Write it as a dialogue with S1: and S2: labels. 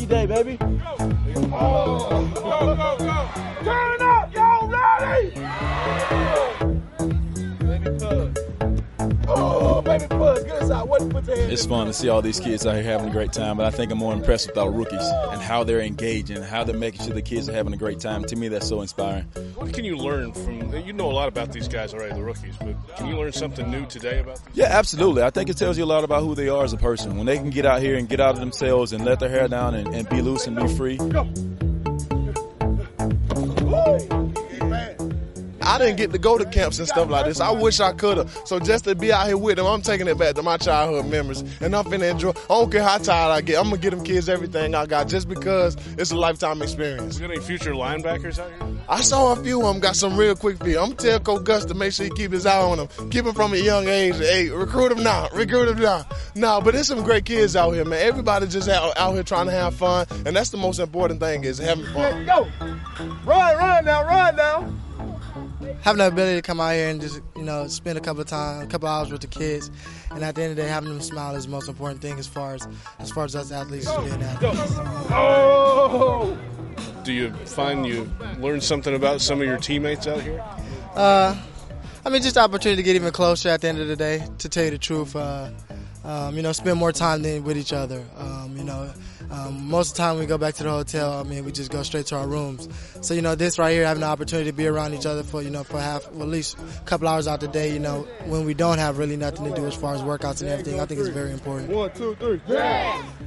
S1: Rookie day, baby.
S2: Go, go, go. Turn up, y'all ready?
S1: Baby Pug.
S2: Oh, baby Pug, good side. What put your hand
S3: It's
S2: in?
S3: fun to see all these kids out here having a great time, but I think I'm more impressed with our rookies and how they're engaging, how they're making sure the kids are having a great time. To me, that's so inspiring.
S4: What can you learn from, you know a lot about these guys already, the rookies, but can you learn something new today about these?
S3: Yeah, absolutely. I think it tells you a lot about who they are as a person. When they can get out here and get out of themselves and let their hair down and be loose and be free.
S5: I didn't get to go to camps and stuff like this. I wish I could have. So just to be out here with them, I'm taking it back to my childhood memories. And I'm finna enjoy. I don't care how tired I get. I'm going to get them kids everything I got just because it's a lifetime experience.
S4: You got any future linebackers out here?
S5: I saw a few of them got some real quick feet. I'm going to tell Coach Gus to make sure he keep his eye on them. Keep them from a young age. Hey, recruit them now. Recruit them now. No, but there's some great kids out here, man. Everybody just out here trying to have fun. And that's the most important thing is having fun.
S2: Go. Run now.
S6: Having the ability to come out here and just, spend a couple hours with the kids, and at the end of the day, having them smile is the most important thing as far as us athletes being athletes.
S2: Oh!
S4: Do you find you learn something about some of your teammates out here?
S6: Just the opportunity to get even closer at the end of the day, to tell you the truth. Spend more time with each other. Most of the time we go back to the hotel, we just go straight to our rooms. So, this right here, having the opportunity to be around each other for at least a couple hours out the day, when we don't have really nothing to do as far as workouts and everything, I think it's very important.
S2: 1, 2, 3. Yeah.